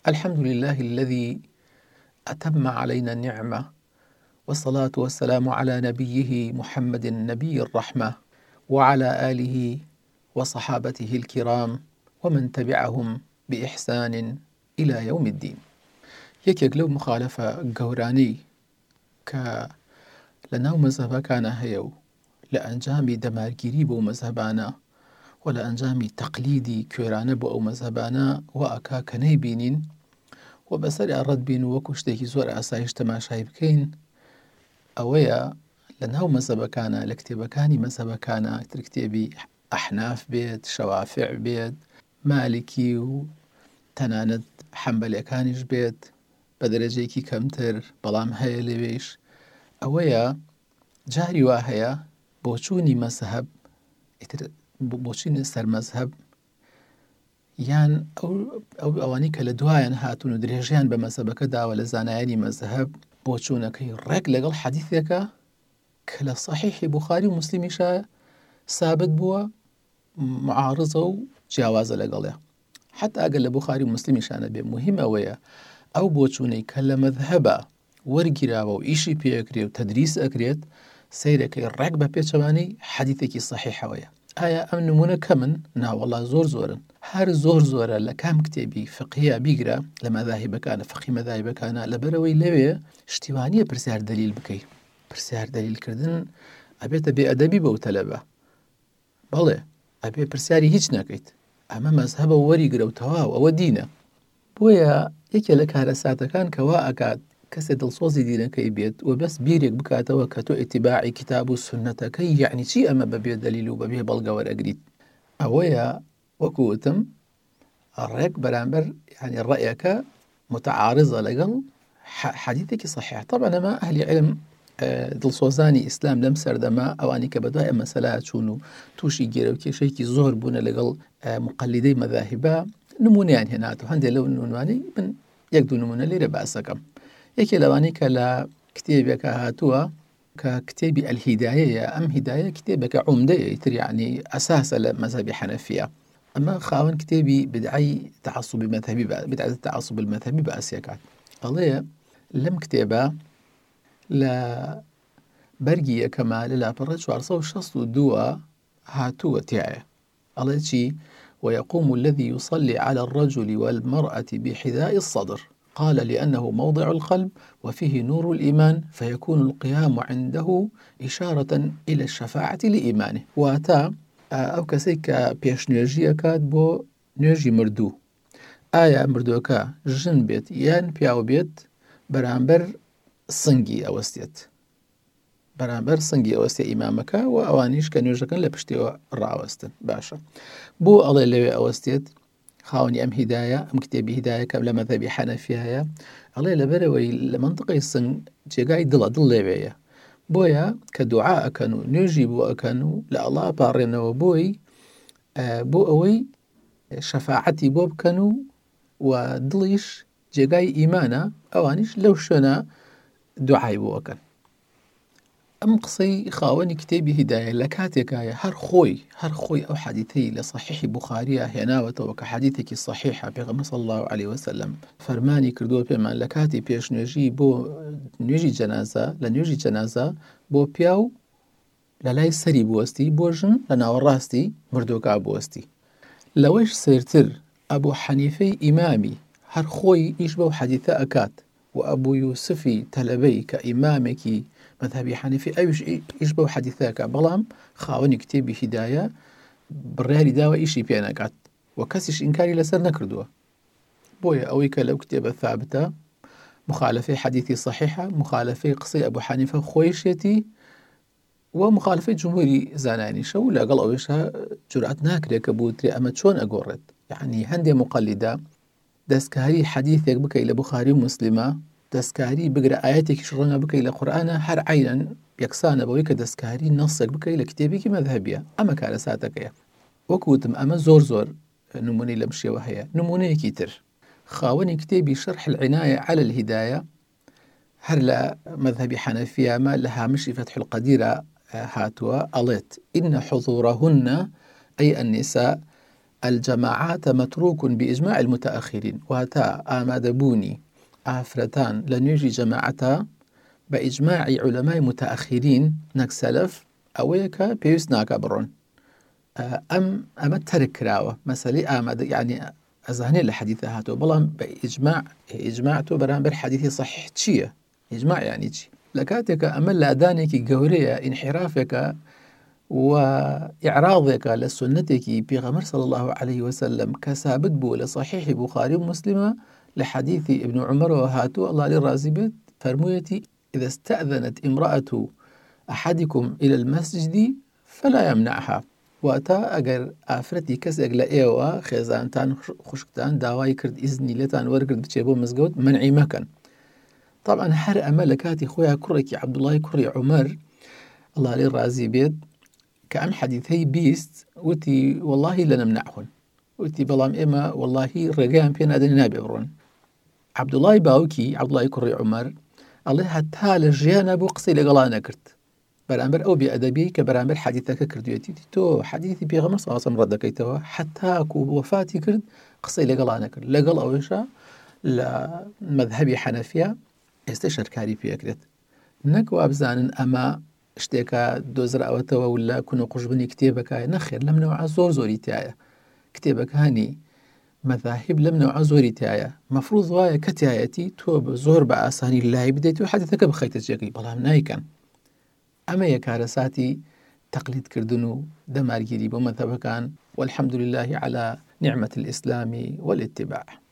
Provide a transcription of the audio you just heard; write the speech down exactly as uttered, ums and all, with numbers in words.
الحمد لله الذي أتم علينا النعمة، والصلاة والسلام على نبيه محمد النبي الرحمة، وعلى آله وصحابته الكرام ومن تبعهم بإحسان إلى يوم الدين. يكيك لو مخالفة قوراني ك لناو مذهبكانا هيو لأنجامي دمارگیری بو مذهبانا ولأنجامي تقليدي كورانه بو أو مذهبانا وأكا كني بينين وبسر الرد بين وكشتكي زور أسايش تماشاي بكين أويا لناو مذهبكانا لكتابكاني مذهبكانا تركتبي أحناف بيت، شوافع بيت، مالكي وتناند حنبلي كانش بيت بدرجيكي كمتر بلام هيا لبيش أويا جاري واهيا بوچوني مذهب بوچوني سر مذهب یان ئەو ئەو ئەوانەی کە لە دوایان هاتوون و درێژیان بە مەزهەبەکە داوە لە زانایانی مەزهەب بۆچوونەکەی ڕێک لەگەڵ حەدیثێکە کە لە سەحیحی بوخاری و موسلیمیشە سابت بووە معارضە و جیاوازە لەگەڵێ. حتا ئەگەر لە بوخاری و موسلیمیشانە بێ مهم ئەوەیە ئەو بۆچوونەی کە لە مەذهەبە وەرگیراوە و ئیشی پێەکرێ و تەدریس ئەکرێت سەیرەکەی ڕێک بە پێچەوانەی حەدیثێکی سەحیحەوەیە. ئایا ئەم نمونە کەمن؟ ناوەڵا زۆر زۆرن. هەر زۆر زۆرە لە کام کتێبی فقهەیە بیگرە لە مەذاهیبەکانە فقهی مەذاهیبەکانە لەبەرەوەی لەوێ شتیوانیە پرسیار دەلیل بکەی. پرسیار دەلیلکردن ئەبێتە بێئەدەبی بەو تەلەبە. بەڵێ ئەبێ پرسیاری هیچ نەکەیت. ئەمە مەذهەبە وەریگرە و تەواو ئەوە دینە. بۆیە یەکێ لە کارە ساتەکان کەوا ئەکات کەسێ دڵسۆزی دینەکەی بێت و بەس بیرێک بکاتەوە کە تۆ ئیتیباعی کتاب و سنەتەکەی یعنی چی ئەمە بەبێ دەلیل و بەبێ بەڵگە وەرەگریت. ئەوەیە وەکوتم ڕێک بەرامبەر يعني ڕەیەکە متعارضە لەگەڵ حەدیثێکی صحیح. طبعا ئەمە ئەهلی علم دڵسۆزانی ئیسلام لەم سەردەما ئەوانی کە بەدوای ئەم مەسەلە چوون و تووشی گێرە و کێشەیەکی زۆر بوونە لەگەڵ مقەلیدەی مەذاهیبە نمونەیان هێناتەوە. هەندێک لەو نمونوانەی من یەک دوو نمونە لێرە باسەکەم. یەکێ لەوانەی کە لە کتێبێکە هاتووە کە کتێبی ئەلهیدایەیە. ئەم هیدایە کتێبێکە عومدەیە ئیتر یعنی ئەساسە لە مەذهبی حەنەفیە. ئەمە خاوەن کتێبی بدعەی تعەسوبی مەذهبی بدعەی التعصب المذهبی بەئسیەکات. ئەڵێ لەم کتێبە لە بەرگی یەکەمە لە لاپەڕە چوارسەد و شەست و دووە هاتووە تایە. ئەڵێ چی؟ ويقوم الذي يصلي على الرجل والمرأة بحذاء الصدر قال لأنه موضع القلب وفيه نور الإيمان فيكون القيام عنده إشارة إلى الشفاعة لإيمانه. واتا أو كسيك بيش نيرجي أكاد بو نيرجي مردو. آية مردوكا جن بيت يان بياو بيت برامبر سنگي أوستيت برامبر سنگي أوستي إمامك وأوانيش كنيرجكا لبشتي رأوستن باشا بو الله اللي أوستيت خاوني أم هداية أم كتابي هداية كم لمذهبي حنفيها الله لبروي لمنطقة السن جاي دل دل لبيا بويا كدعاء كانوا نجيبوا كانوا لا الله بارنا وبوي بو أوي شفاعتي بوب كانوا ودليش جاي إيمانا أوانيش لو شنا دعاء بو كان أم قصي خاوني كتابي هداية لكاتك هر خوي هر خوي أو حديثي لصحيح بخاري هناوة وكحديثك الصحيحة بغم صلى الله عليه وسلم فرماني كردو بمان لكاتي بيش نجي بو نجي جنازة لنجي جنازة بو بياو للاي سري بوستي بوجن لنا وراستي مردوكا بوستي لويش سيرتر أبو حنيفي إمامي هر خوي يشبه حديثة أكات وأبو يوسفي تلبي كإمامك مذهبي حنفي أيش يشبه حديثاك بلام خاوني كتابي هداية بريالي داوة إيشي بيانا قعد وكسش إنكاري لسر نكردوه بويا أويك لو كتابة ثابتة مخالفة حديثي صحيحة مخالفة قصي أبو حنيفة خويشتي ومخالفة جمهوري زاناني شو لا قال أويشها جرأت ناكري كبوتري أما شون أقورت يعني هندي مقلدة دسكاري حديثك بكي لبخاري ومسلمة دەستکاری بگرە ئاەتێکیش ڕەنگە بکەی لە قورئانە هەر عینەن یەکسانە بەوەی کە دەستکاری نەسێک بکەی لە کتێبێکی مەذهەبیە. ئەمە کارە ساتەکەیە. وەکوتم ئەمە زۆر زۆر نمونەی لەم شێوە هەیە. نمونەیەکی تر خاوەنی کتێبی شەرح العنایە على الهدایە هەر لە مەذهەبی حەنەفیە مە لە هامشی فتح القدیرە هاتووە ئەڵێت إن حضورهن أي النساء الجماعات متروك بإجماع المتأخرين وهتا آماد بوني ئافرەتان لە نوێژی جەماعەتە بە ئیجماعی علەمای متأخرین نەک سەلەف ئەوەیە کە پێویست ناکە بڕۆن. ئەم ئەمە تەرک کراوە مەسەلەی ئامادە یعنی ئەزانێت لە حەدیثە هاتووە بەڵام بە ئیجماع ئیجماع تۆ بەرامبەر حەدیثی صحیح چییە؟ ئیجماع یعنی چی؟ لە کاتێکە ئەمە لادانێکی گەورەیە ئینحرافێکە و ئیعراضێکە لە سنەتێکی پێغەمبەر صلی الله عليه وسلم کە ثابت بوو لە صحیحی بوخاری و مسلمە لە حەدیثی ابن عمرەوە هاتووە الله لێ ڕازی بێت فەرموویەتی إذا استأذنت امرأة أحدكم إلى المسجد فلا يمنعها. واتە ئەگەر ئافرەتی کەسێک لە ئێوە خێزانتان خوشکتان داوای کرد ئیزنی لێتان وەرگرت بچێ بۆ مزگەوت منعی مەکەن. طبعا هەر ئەمە لە کاتی خۆیان کوڕێکی عەبدوڵای کوڕی عومەر الله لێ ڕازی بێت کە ئەم حەدیثەی بیست وتی واللهی لە نەمنعهن وتی بەڵام ئێمە واللهی ڕێگەیان پێ نادەنی نابێ بڕۆن. عەبدوڵای باوکی عەبدوڵای کوڕی عومەر ئەڵێ هەتا لە ژیانە بۆ قسەی لەگەڵا نەکرد بەرامبەر ئەو بێئەدەبی کە بەرامبەر حەدیثەکە کردوێتی تۆ حەدیثی پێغەمبەر صلی الله علیه و سلم ڕەت دەکەیتەوە هەتاکو وەفاتی کرد قسەی لەگەڵا نەکرد. لەگەڵ ئەوەشە لە مەذهەبی حەنەفیە ئێستا شەرکاری پێکرێت نەک وابزانن ئەمە شتێکە دۆزراوەتەوە و لە کون و قوشبنی کتێبەکە نەخێر لەم نەوعە زۆر زۆری تایە کتێبەکانی مەذاهب لەم نەوعە زۆری تایە مەفروض وایە کە تایەتی تۆ زۆر بە ئاسانی لای بدەیت و حەدیثەکە بخەیتە جێگەی بەڵام نایکەن. ئەمە یەکارە ساتی تەقلیدکردن و دەمارگیری بۆ مەذهەبەکان والحەمد لله على نعمة الإسلام والاتباع.